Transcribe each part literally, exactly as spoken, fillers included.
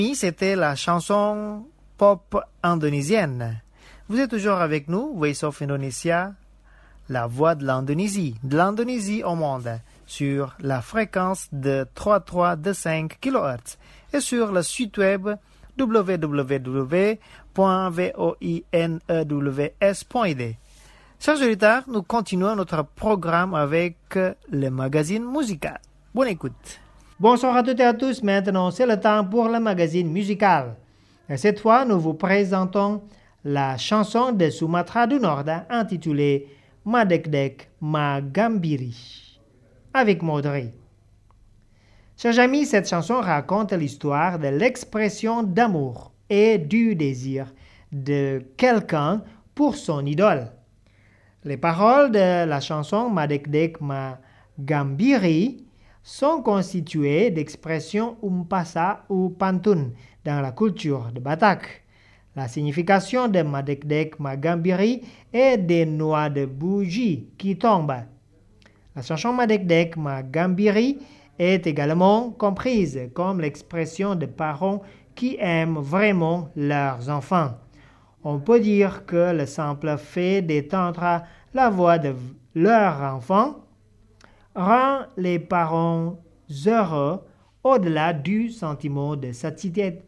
C'était la chanson pop indonésienne. Vous êtes toujours avec nous, Voice of Indonesia, la voix de l'Indonésie, de l'Indonésie au monde, sur la fréquence de trois virgule trois deux cinq kilohertz et sur le site web w w w point voinews point i d. Chers auditeurs, nous continuons notre programme avec le magazine musical. Bonne écoute. Bonsoir à toutes et à tous. Maintenant, c'est le temps pour le magazine musical. Et cette fois, nous vous présentons la chanson de Sumatra du Nord intitulée Madekdek Magambiri avec Maudry. Chers amis, cette chanson raconte l'histoire de l'expression d'amour et du désir de quelqu'un pour son idole. Les paroles de la chanson Madekdek Magambiri sont constituées d'expressions umpasa ou pantun dans la culture de Batak. La signification de Madekdek Magambiri est des noix de bougie qui tombent. La chanson Madekdek Magambiri est également comprise comme l'expression de parents qui aiment vraiment leurs enfants. On peut dire que le simple fait d'étendre la voix de leur enfant rend les parents heureux au-delà du sentiment de satiété.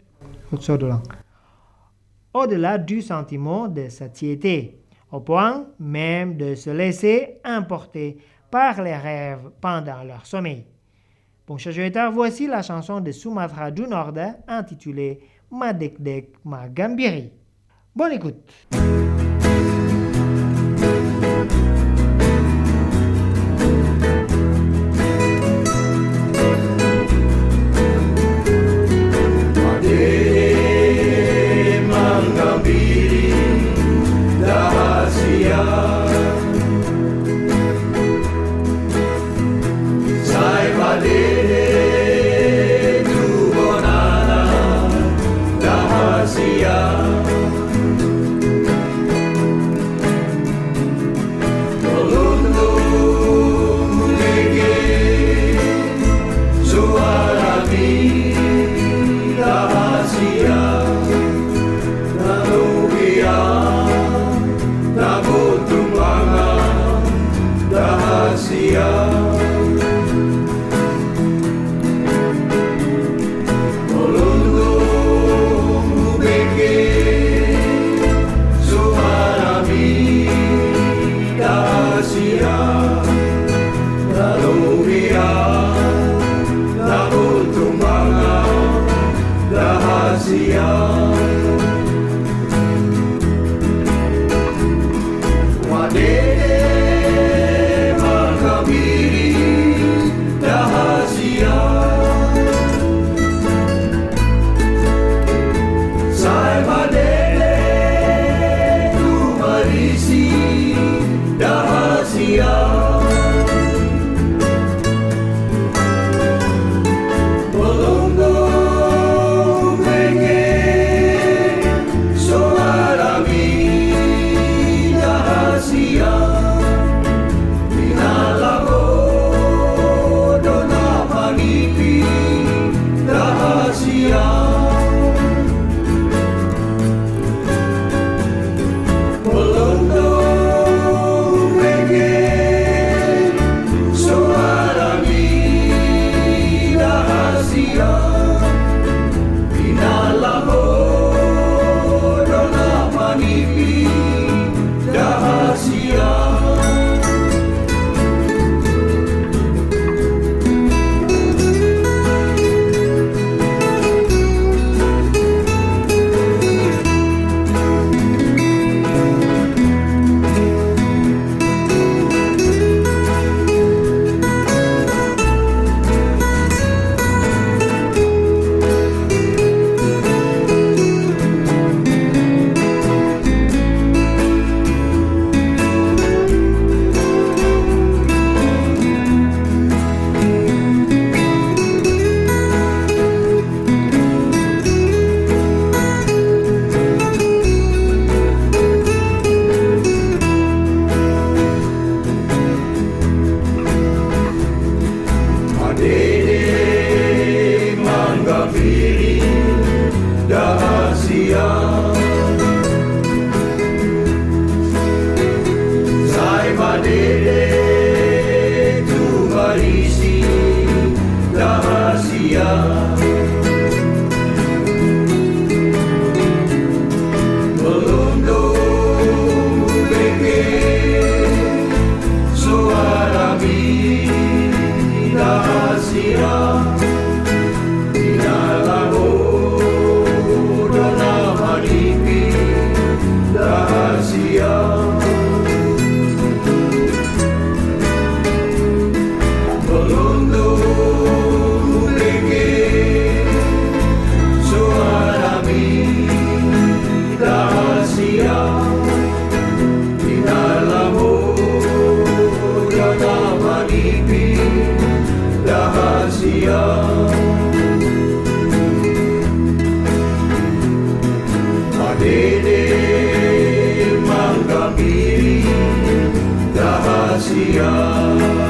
Au-delà du sentiment de satiété, au point même de se laisser emporter par les rêves pendant leur sommeil. Bon, chers auditeurs, voici la chanson de Sumatra du Nord intitulée Madekdek Magambiri. Bonne écoute. Belum gracia.